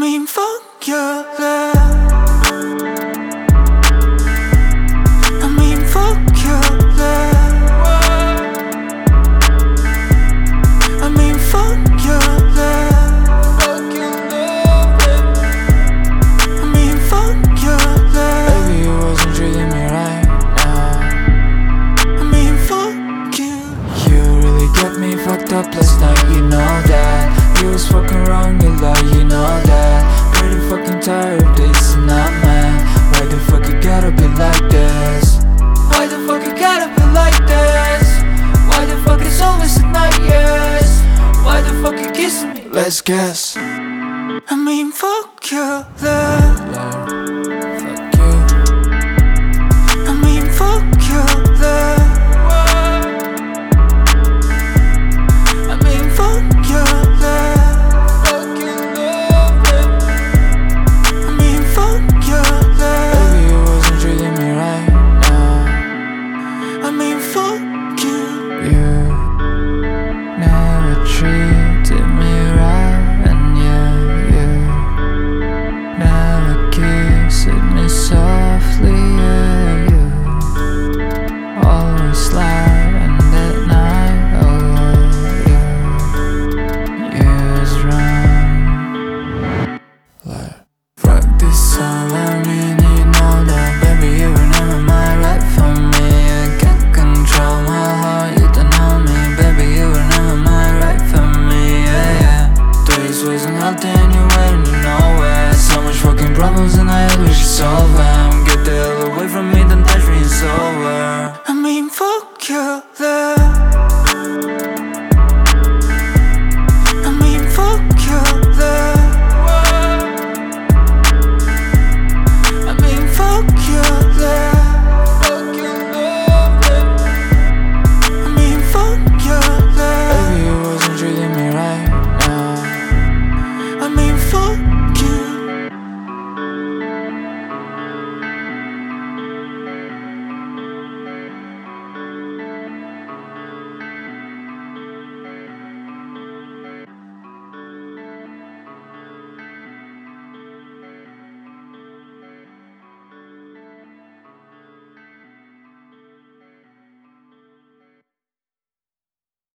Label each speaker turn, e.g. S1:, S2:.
S1: mean, fuck your love. I mean, fuck your love. I mean, fuck your love. Fuck your love, baby. I mean, fuck your love.
S2: Baby, you wasn't treating me right now.
S1: I mean, fuck you.
S2: You really got me fucked up last night, you know that. You was fucking wrong, you lie, you know that. Pretty fucking tired of this and I'm mad. Why the fuck it gotta be like this? Why the fuck it gotta be like this? Why the fuck it's always at night, yes? Why the fuck you kissing me? Let's guess.
S1: I mean, fuck your love.
S2: Fuck you.
S1: I mean, fuck your love. I mean, fuck your love.
S2: Fuck your love, baby.
S1: I mean, fuck your love.
S2: Baby, you wasn't treating me right now.
S1: I mean, fuck you.
S2: You never treated me right, and you never kissed me softly, yeah, you always lie, and that night, oh yeah, you was wrong. Like, fuck this all I mean, you know that, baby, you were never my right for me. I can't control my heart, you don't know me, baby, you were never my right for me, yeah, yeah. This wasn't helping you went nowhere. So much fucking problems and I wish you solve them. Get the hell away from me, don't touch me, it's over.